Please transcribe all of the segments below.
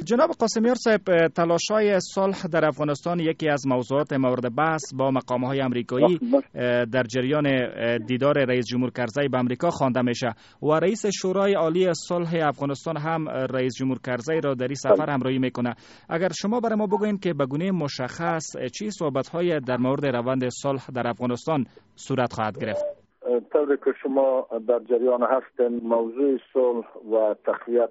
جناب قاسمیار صاحب، تلاش‌های صلح در افغانستان یکی از موضوعات مورد بحث با مقام‌های آمریکایی در جریان دیدار رئیس جمهور کرزی به آمریکا خوانده میشه و رئیس شورای عالی صلح افغانستان هم رئیس جمهور کرزی را در این سفر همراهی میکنه. اگر شما برای ما بگوین که به گونه مشخص چی صحبت‌های در مورد روند صلح در افغانستان صورت خواهد گرفت؟ طوری که شما در جریان هستین، موضوع صلح و تقویت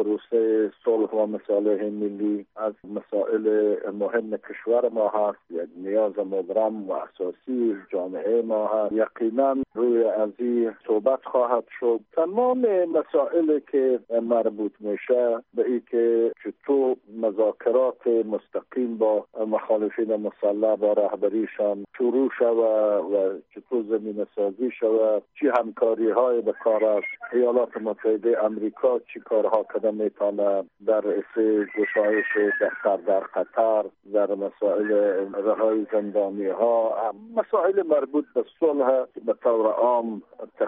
پروسه صلح و مصالح ملی از مسائل مهم کشور ما هست، یک نیاز مبرم و اساسی جامعه ما هست. یقینا روی از این صحبت خواهد شد. تمام مسائلی که مربوط میشه به این که چطور مذاکرات مستقیم با مخالفین مسلح با رهبریشان شروع شود و چطور زمینه سازی شود، چی همکاری های به کار است. ایالات متحده امریکا چی کارها کده میتونه در گشایش دفتر در قطر، در مسائل رهایی زندانی ها، مسائل مربوط به صلح به طور عام،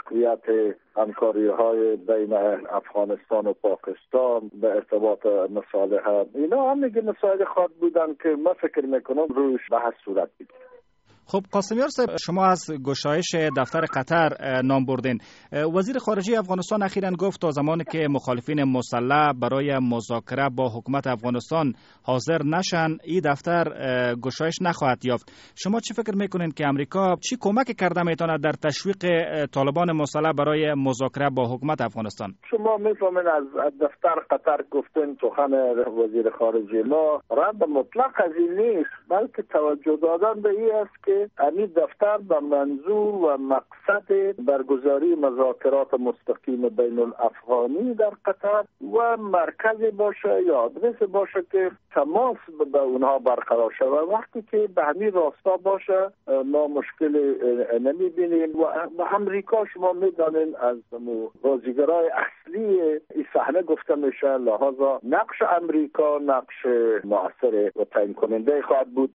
تقویت همکاری های بین افغانستان و پاکستان به ارتباط مصالح، اینا هم میگه مسائل خواهد بودن که من فکر میکنم روش بحث صورت بگیره. خب قاسمیار صاحب، شما از گشایش دفتر قطر نام بردین. وزیر خارجه افغانستان اخیراً گفت تا زمانی که مخالفین مسلح برای مذاکره با حکومت افغانستان حاضر نشن، این دفتر گشایش نخواهد یافت. شما چی فکر میکنین که امریکا چی کمک کرده میتونه در تشویق طالبان مسلح برای مذاکره با حکومت افغانستان؟ شما میفهمین از دفتر قطر گفتن سخن وزیر خارجه ما رد مطلق از این نیست، بلکه توجه دادن به این است که این دفتر به منظور و مقصد برگزاری مذاکرات مستقیم بین الافغانی در قطر و مرکزی باشه یا آدرس باشه که تماس به اونها برقرار شود. وقتی که به همین راستا باشه ما مشکل نمی بینیم. و امریکا شما میدانین از بازیگرای اصلی این صحنه گفته میشه، لحاظا نقش امریکا نقش مؤثر و تعیین کننده خواهد بود